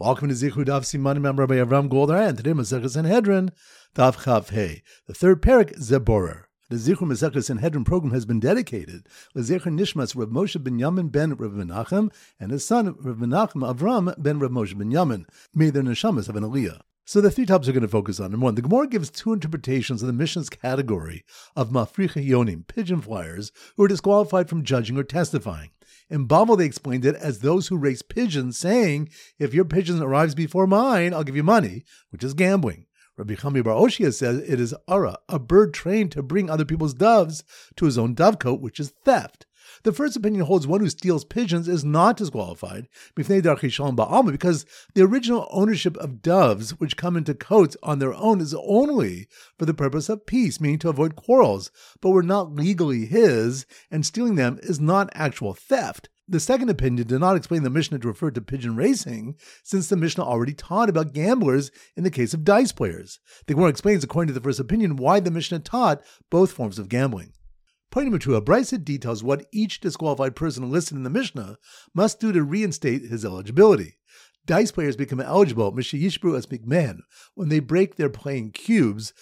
Welcome to Zichud Daf Simanim. I'm Rabbi Avram Goldar, and today Maseches Sanhedrin, Daf Chav Hey, the third parak, Zeborer. The Zichud Maseches Sanhedrin program has been dedicated to Zecher Nishmas Rav Moshe ben Yamin ben Rav Menachem and his son Rav Menachem Avram ben Rav Moshe ben Yamin. May their neshamas have an aliyah. So the three topics are going to focus on. Number one, the Gemara gives two interpretations of the Mishnah's category of mafricha yonim, pigeon flyers, who are disqualified from judging or testifying. In Bavel, they explained it as those who raise pigeons, saying, if your pigeon arrives before mine, I'll give you money, which is gambling. Rabbi Chami Bar Oshia says it is ara, a bird trained to bring other people's doves to his own dovecote, which is theft. The first opinion holds one who steals pigeons is not disqualified because the original ownership of doves, which come into coats on their own, is only for the purpose of peace, meaning to avoid quarrels, but were not legally his, and stealing them is not actual theft. The second opinion did not explain the Mishnah to refer to pigeon racing, since the Mishnah already taught about gamblers in the case of dice players. The Gemara explains, according to the first opinion, why the Mishnah taught both forms of gambling. Point number two, a brisa details what each disqualified person listed in the Mishnah must do to reinstate his eligibility. Dice players become eligible when they break their playing cubes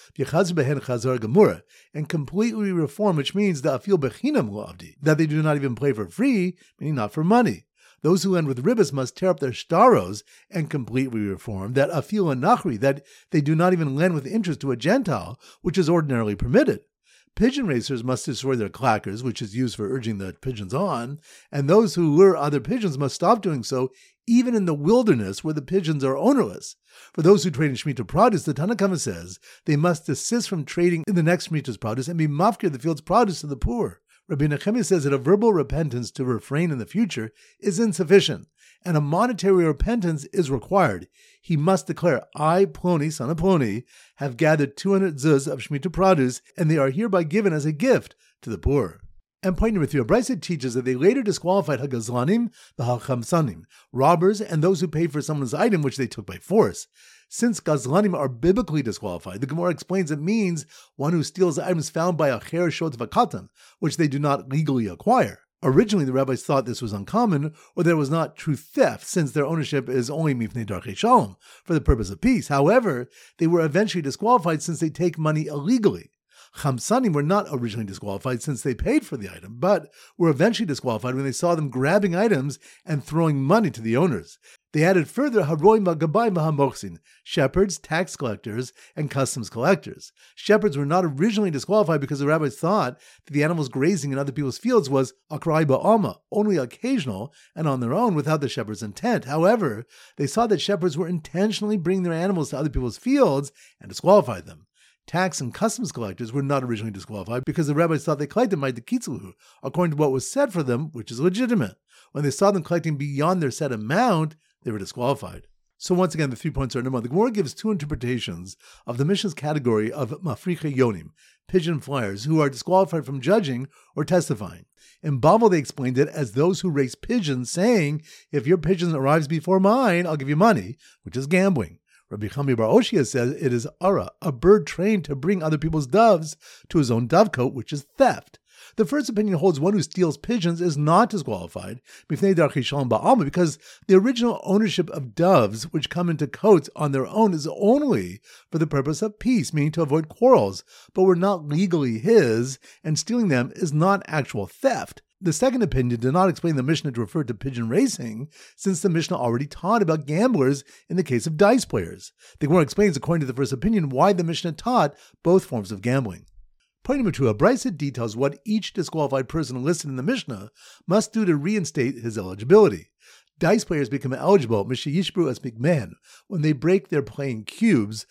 and completely reform, which means that they do not even play for free, meaning not for money. Those who lend with ribbis must tear up their shtaros and completely reform, that afil and nachri, that they do not even lend with interest to a Gentile, which is ordinarily permitted. Pigeon racers must destroy their clackers, which is used for urging the pigeons on, and those who lure other pigeons must stop doing so, even in the wilderness where the pigeons are ownerless. For those who trade in Shemitah produce, the Tanna Kama says they must desist from trading in the next Shemitah's produce and be mafkir the field's produce to the poor. Rabbi Nechemia says that a verbal repentance to refrain in the future is insufficient, and a monetary repentance is required. He must declare, I, Ploni, son of Ploni, have gathered 200 zuz of Shemitah produce, and they are hereby given as a gift to the poor. And point number three, a brisa teaches that they later disqualified hagazlanim, the hachamsanim, robbers, and those who paid for someone's item which they took by force. Since gazlanim are biblically disqualified, the Gemara explains it means one who steals items found by a cher shot v'katan, which they do not legally acquire. Originally, the rabbis thought this was uncommon, or that it was not true theft, since their ownership is only mifnei darchei shalom, for the purpose of peace. However, they were eventually disqualified since they take money illegally. Chamsanim were not originally disqualified since they paid for the item, but were eventually disqualified when they saw them grabbing items and throwing money to the owners. They added further haroim v'gabayim v'hamochsin, shepherds, tax collectors, and customs collectors. Shepherds were not originally disqualified because the rabbis thought that the animals grazing in other people's fields was akrai ba'alma, only occasional and on their own without the shepherd's intent. However, they saw that shepherds were intentionally bringing their animals to other people's fields and disqualified them. Tax and customs collectors were not originally disqualified because the rabbis thought they collected by the kitzluhu, according to what was said for them, which is legitimate. When they saw them collecting beyond their set amount, they were disqualified. So once again, the 3 points are: number one, the Gemara gives two interpretations of the Mishnah's category of mafricha yonim, pigeon flyers, who are disqualified from judging or testifying. In Bavel, they explained it as those who raise pigeons, saying, if your pigeon arrives before mine, I'll give you money, which is gambling. Rabbi Chami Bar Oshia says it is ara, a bird trained to bring other people's doves to his own dovecote, which is theft. The first opinion holds one who steals pigeons is not disqualified because the original ownership of doves, which come into coats on their own, is only for the purpose of peace, meaning to avoid quarrels, but were not legally his, and stealing them is not actual theft. The second opinion did not explain the Mishnah to refer to pigeon racing, since the Mishnah already taught about gamblers in the case of dice players. The Gemara explains, according to the first opinion, why the Mishnah taught both forms of gambling. Point number two, a brisa details what each disqualified person listed in the Mishnah must do to reinstate his eligibility. Dice players become eligible when they break their playing cubes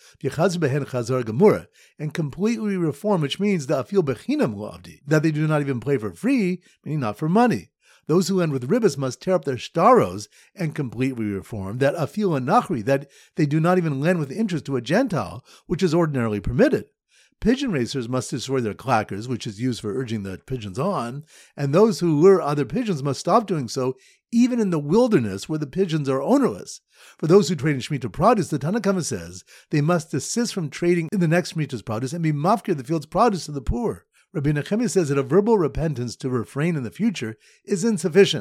and completely reform, which means that they do not even play for free, meaning not for money. Those who lend with ribbis must tear up their shtaros and completely reform, that afil and nachri, that they do not even lend with interest to a Gentile, which is ordinarily permitted. Pigeon racers must destroy their clackers, which is used for urging the pigeons on, and those who lure other pigeons must stop doing so, even in the wilderness where the pigeons are ownerless. For those who trade in Shemitah produce, the Tanna Kama says they must desist from trading in the next Shemitah's produce and be mafkir the field's produce to the poor. Rabbi Nechemia says that a verbal repentance to refrain in the future is insufficient,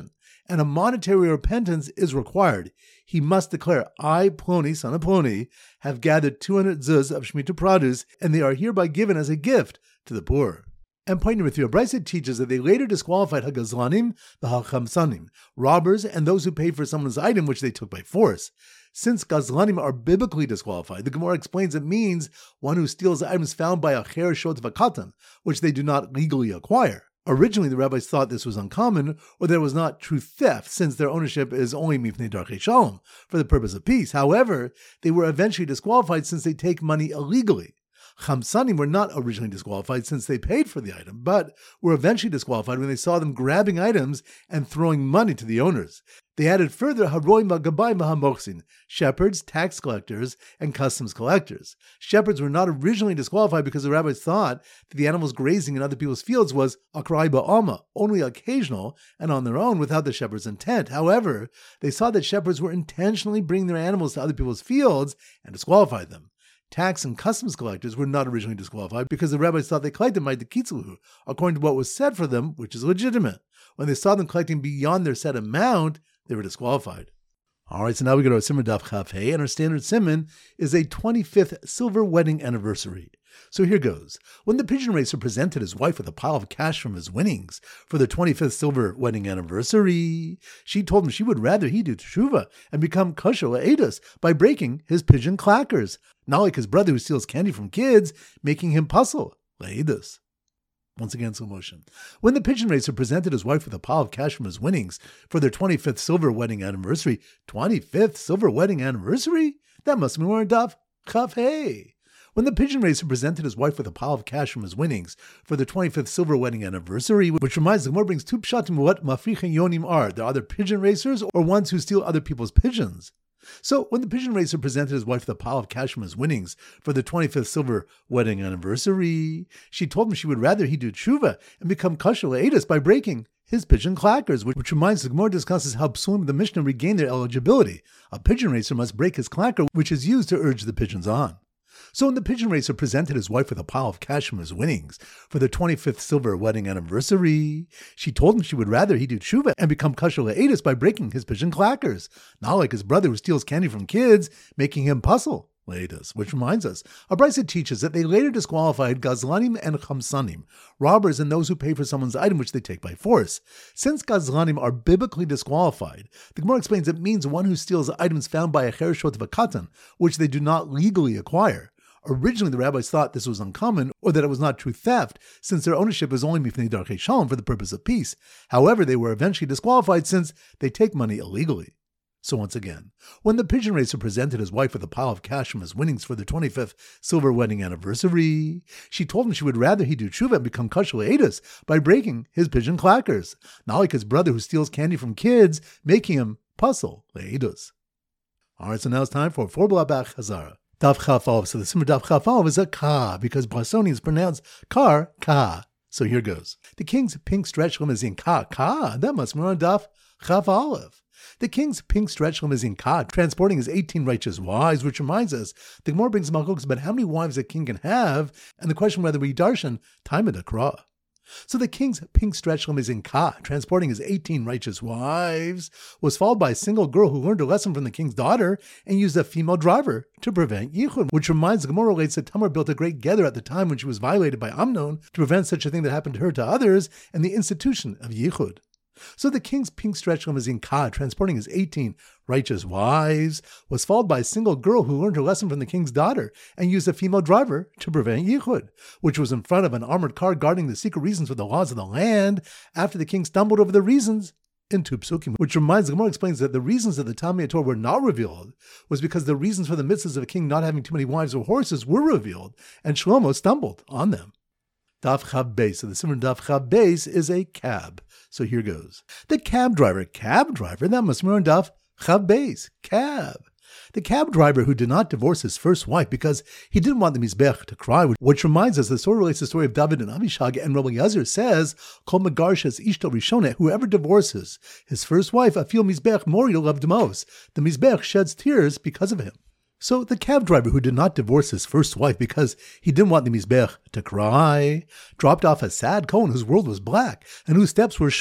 and a monetary repentance is required. He must declare, I, Ploni, son of Ploni, have gathered 200 zuz of Shemitah produce, and they are hereby given as a gift to the poor. And point number 3, a Brisa teaches that they later disqualified Hagazlanim, the Hachamsanim, robbers, and those who paid for someone's item which they took by force. Since Gazlanim are biblically disqualified, the Gemara explains it means one who steals items found by a cher shot of a katan, which they do not legally acquire. Originally, the rabbis thought this was uncommon, or that it was not true theft, since their ownership is only mifnei darchei shalom, for the purpose of peace. However, they were eventually disqualified since they take money illegally. Chamsanim were not originally disqualified since they paid for the item, but were eventually disqualified when they saw them grabbing items and throwing money to the owners. They added further haroim v'gabayim v'hamochsin, shepherds, tax collectors, and customs collectors. Shepherds were not originally disqualified because the rabbis thought that the animals grazing in other people's fields was akrai ba'alma, only occasional and on their own without the shepherd's intent. However, they saw that shepherds were intentionally bringing their animals to other people's fields and disqualified them. Tax and customs collectors were not originally disqualified because the rabbis thought they collected by the kitzluhu, according to what was said for them, which is legitimate. When they saw them collecting beyond their set amount, they were disqualified. All right, so now we go to our Simon Daf Chaf Hey, and our standard Simon is a 25th silver wedding anniversary. So here goes. When the pigeon racer presented his wife with a pile of cash from his winnings for the 25th silver wedding anniversary, she told him she would rather he do teshuva and become kosher la'edus by breaking his pigeon clackers, not like his brother who steals candy from kids, making him puzzle la'edus. Once again, slow motion. When the pigeon racer presented his wife with a pile of cash from his winnings for their 25th silver wedding anniversary, 25th silver wedding anniversary? That must have been more Daf Chaf Hey. When the pigeon racer presented his wife with a pile of cash from his winnings for the 25th silver wedding anniversary, which reminds the Gemara brings two pshatim what mafrichin yonim are. They're either pigeon racers or ones who steal other people's pigeons. So when the pigeon racer presented his wife with a pile of cash from his winnings for the 25th silver wedding anniversary, she told him she would rather he do tshuva and become kosher la'edus by breaking his pigeon clackers, which reminds the Gemara discusses how psulim the Mishnah regain their eligibility. A pigeon racer must break his clacker, which is used to urge the pigeons on. So when the pigeon racer presented his wife with a pile of cash from his winnings for the 25th silver wedding anniversary, she told him she would rather he do tshuva and become kosher la'edus by breaking his pigeon clackers, not like his brother who steals candy from kids, making him puzzle la'edus. Which reminds us, a Brisa teaches that they later disqualified gazlanim and chamsanim, robbers and those who pay for someone's item which they take by force. Since gazlanim are biblically disqualified, the Gemara explains it means one who steals items found by a cher shot of a katan, which they do not legally acquire. Originally, the rabbis thought this was uncommon, or that it was not true theft, since their ownership is only mifnei darchei shalom for the purpose of peace. However, they were eventually disqualified since they take money illegally. So once again, when the pigeon racer presented his wife with a pile of cash from his winnings for the 25th silver wedding anniversary, she told him she would rather he do tshuva and become kosher la'edus by breaking his pigeon clackers, not like his brother who steals candy from kids, making him puzzle la'edus. All right, so now it's time for 4 Blabach Hazara. Daf Chaf Aleph. So the Simmer Daf Chaf Aleph is a ka, because Blasonians pronounce kar, ka. So here goes. The king's pink stretch limousine ka, that must be on Daf Chaf Aleph. The king's pink stretch limousine ka, transporting his 18 righteous wives, which reminds us, the Gemara brings malchus about how many wives a king can have, and the question whether we darshan time of the krah. So the king's pink stretch limousine ka, transporting his 18 righteous wives, was followed by a single girl who learned a lesson from the king's daughter and used a female driver to prevent yichud, which reminds the Gemara relates that Tamar built a great gather at the time when she was violated by Amnon to prevent such a thing that happened to her to others and the institution of yichud. So the king's pink stretch limousine ka, transporting his 18 righteous wives, was followed by a single girl who learned her lesson from the king's daughter and used a female driver to prevent yichud, which was in front of an armored car guarding the secret reasons for the laws of the land after the king stumbled over the reasons in two psukim, which reminds, the Gemara explains that the reasons that the Talmud Torah were not revealed was because the reasons for the mitzvahs of a king not having too many wives or horses were revealed, and Shlomo stumbled on them. Daf Chav Beis. So the Simmer Daf Chav Beis is a cab. So here goes. The cab driver, that must be on Daf Chav Beis, cab. The cab driver who did not divorce his first wife because he didn't want the Mizbech to cry, which reminds us, the story relates to the story of David and Avishag, and Rabbi Eliezer says, Kol megarshes ishto rishoneh, whoever divorces his first wife, afil Mizbech mori loved most. The Mizbech sheds tears because of him. So the cab driver who did not divorce his first wife because he didn't want the Mizbech to cry, dropped off a sad Kohen whose world was black and whose steps were short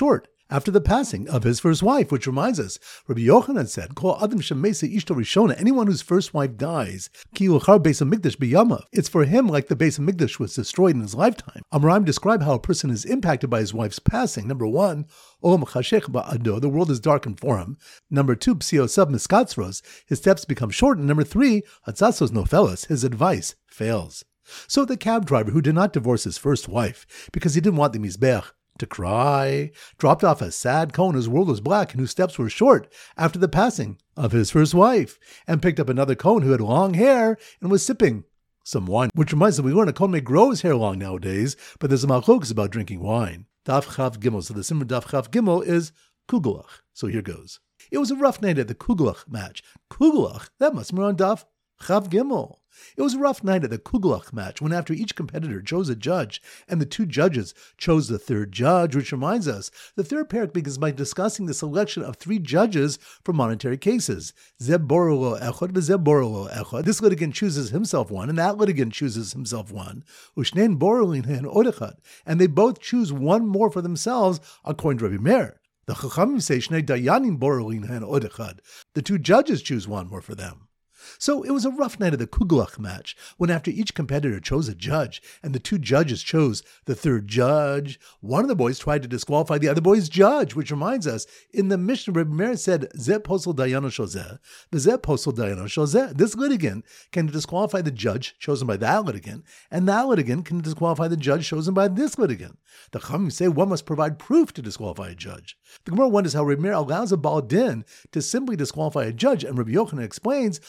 after the passing of his first wife, which reminds us, Rabbi Yochanan said, Kol Adam Shemesa Ishto Rishona, anyone whose first wife dies, Ki Uchar Beis HaMikdash B'Yamav, it's for him like the Beis HaMikdash was destroyed in his lifetime. Amoraim describe how a person is impacted by his wife's passing. Number one, Olam Chashech Ba'ado, the world is darkened for him. Number two, Psiosav Miskatzros, his steps become shortened. Number three, Hatzasos Nofelas, his advice fails. So the cab driver who did not divorce his first wife because he didn't want the Mizbech to cry, dropped off a sad cone whose world was black and whose steps were short after the passing of his first wife, and picked up another cone who had long hair and was sipping some wine, which reminds us we learn a cone may grow his hair long nowadays, but there's a machlokas about drinking wine. Daf Chav Gimel. So the Simmer Daf Chav Gimel is Kugelach. So here goes. It was a rough night at the Kugelach match. Kugelach, that must be on Daf Chav Gimel. It was a rough night at the Kugelach match when after each competitor chose a judge and the two judges chose the third judge, which reminds us, the third parak begins by discussing the selection of three judges for monetary cases. Zeb borolo echad v'zeb borolo echad. This litigant chooses himself one and that litigant chooses himself one. Ushnein borolin hen odechad. And they both choose one more for themselves according to Rabbi Meir. The Chachamim say Shnei dayanim borolin hen odechad. The two judges choose one more for them. So it was a rough night of the Kugelach match when after each competitor chose a judge and the two judges chose the third judge, one of the boys tried to disqualify the other boy's judge, which reminds us, in the Mishnah, Rebbe Meir said, Zeh posel dayano shozeh, v'zeh posel dayano shozeh. This litigant can disqualify the judge chosen by that litigant, and that litigant can disqualify the judge chosen by this litigant. The Chachamim say one must provide proof to disqualify a judge. The Gemara wonders how Rebbe Meir allows a Baal Din to simply disqualify a judge, and Rabbi Yochanan explains,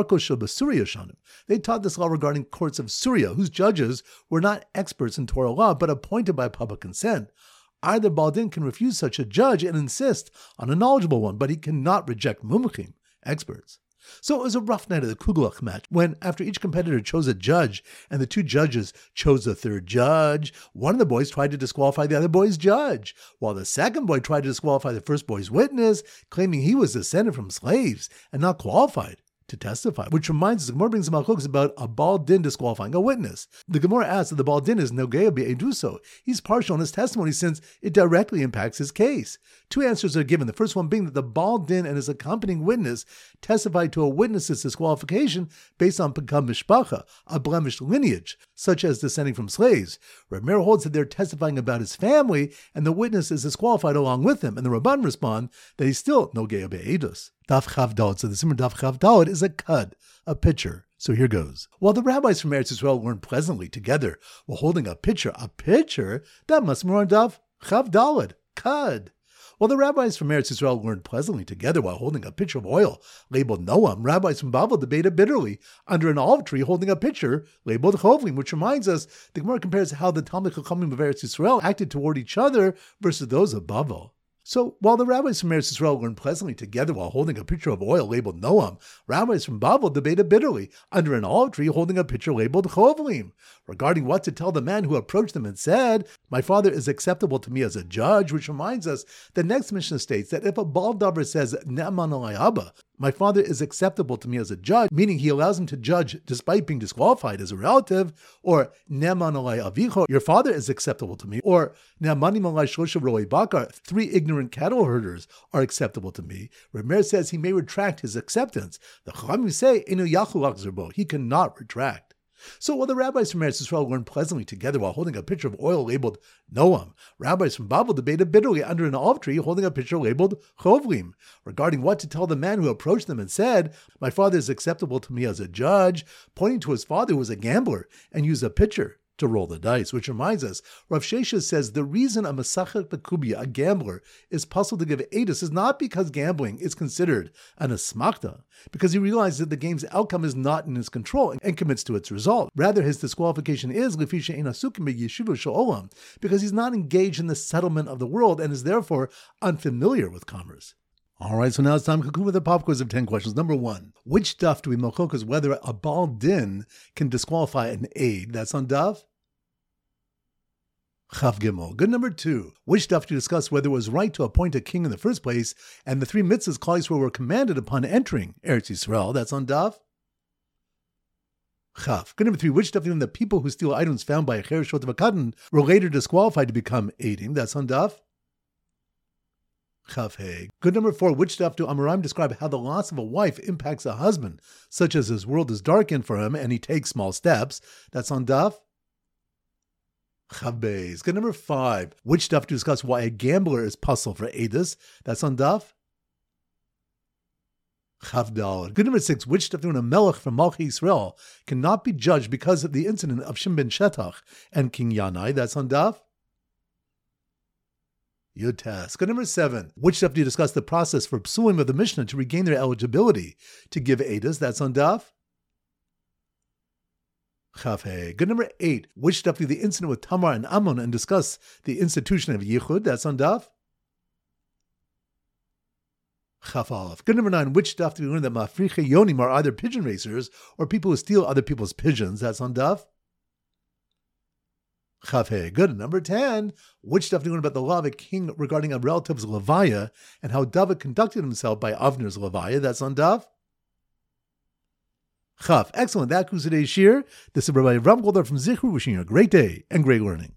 they taught this law regarding courts of Surya, whose judges were not experts in Torah law, but appointed by public consent. Either Baal Din can refuse such a judge and insist on a knowledgeable one, but he cannot reject mumchim, experts. So it was a rough night of the Kugelach match when, after each competitor chose a judge and the two judges chose the third judge, one of the boys tried to disqualify the other boy's judge, while the second boy tried to disqualify the first boy's witness, claiming he was descended from slaves and not qualified to testify. Which reminds us, the Gemara brings some machlokas about a Baal Din disqualifying a witness. The Gemara asks that the Baal Din is nogea be'eduso. He's partial in his testimony since it directly impacts his case. Two answers are given. The first one being that the Baal Din and his accompanying witness testified to a witness's disqualification based on pekam mishpacha, a blemished lineage, such as descending from slaves. Reb Meir holds that they're testifying about his family and the witness is disqualified along with him, and the Rabban respond that he's still nogea be'edus. Daf Chav Daled. So the Simmer Daf Chav Daled is a cud, a pitcher. So here goes. While the rabbis from Eretz Yisrael learned pleasantly together while holding a pitcher, that must be on Daf Chav Daled, cud. While the rabbis from Eretz Yisrael learned pleasantly together while holding a pitcher of oil labeled Noam, rabbis from Babel debated bitterly under an olive tree holding a pitcher labeled Chovlim, which reminds us, the Gemara compares how the Talmid Chachamim of Eretz Yisrael acted toward each other versus those of Babel. So, while the rabbis from Eretz Yisrael learned pleasantly together while holding a pitcher of oil labeled Noam, rabbis from Babel debated bitterly under an olive tree holding a pitcher labeled Chovlim, regarding what to tell the man who approached them and said, "My father is acceptable to me as a judge," which reminds us, the next Mishnah states that if a Baal Davar says, "Ne'eman alai Abba," my father is acceptable to me as a judge, meaning he allows him to judge despite being disqualified as a relative, or Ne'eman alai Avicho, your father is acceptable to me, or Ne'emanim alai Shlosha Roi Bakar, 3 ignorant cattle herders are acceptable to me. Reb Meir says he may retract his acceptance. The Chachamim say, Inu Yachu Achzerbo, he cannot retract. So while the rabbis from Eretz Yisrael learned pleasantly together while holding a pitcher of oil labeled Noam, rabbis from Babel debated bitterly under an olive tree holding a pitcher labeled Chovlim, regarding what to tell the man who approached them and said, "My father is acceptable to me as a judge," pointing to his father who was a gambler and used a pitcher to roll the dice, which reminds us, Rav Sheshes says the reason a Masachet Bekubia, a gambler, is puzzled to give edus is not because gambling is considered an asmachta, because he realizes that the game's outcome is not in his control and commits to its result. Rather, his disqualification is lefi she'ein asukim b'yeshiva she'olam, because he's not engaged in the settlement of the world and is therefore unfamiliar with commerce. All right, so now it's time to conclude with a pop quiz of 10 questions. Number 1, which daf do we machlokas whether a Baal Din can disqualify an aid? That's on daf Chav Gimel. Good. Number 2, which daf do you discuss whether it was right to appoint a king in the first place and the 3 mitzvahs Klal Yisrael were commanded upon entering Eretz Yisrael? That's on daf Chav. Good. Number 3, which daf do the people who steal items found by a cher shot of a cotton were later disqualified to become aidim? That's on daf Chaf Hey. Good number 4. Which daf do Amoraim describe how the loss of a wife impacts a husband, such as his world is darkened for him and he takes small steps? That's on daf Chaf Beis. Good number 5. Which daf to discuss why a gambler is puzzle for Edus? That's on daf Chaf Daled. Good number 6. Which daf when a melech from Malchi Yisrael cannot be judged because of the incident of Shim ben Shetach and King Yanai? That's on daf Yud Tes. Good number 7. Which daf do you discuss the process for psulim of the Mishnah to regain their eligibility to give Edus? That's on daf Chaf Hey. Good number 8. Which daf do the incident with Tamar and Ammon and discuss the institution of Yichud? That's on daf Chaf Aleph. Good number 9. Which daf do we learn that Mafriche Yonim are either pigeon racers or people who steal other people's pigeons? That's on daf Chaf Hey. Good. Number 10. Which daf do we learn about the law of a king regarding a relative's levaya and how David conducted himself by Avner's levaya? That's on daf Chaf. Excellent. That concludes today's shir. This is Rabbi Ram Goldar from Zichru wishing you a great day and great learning.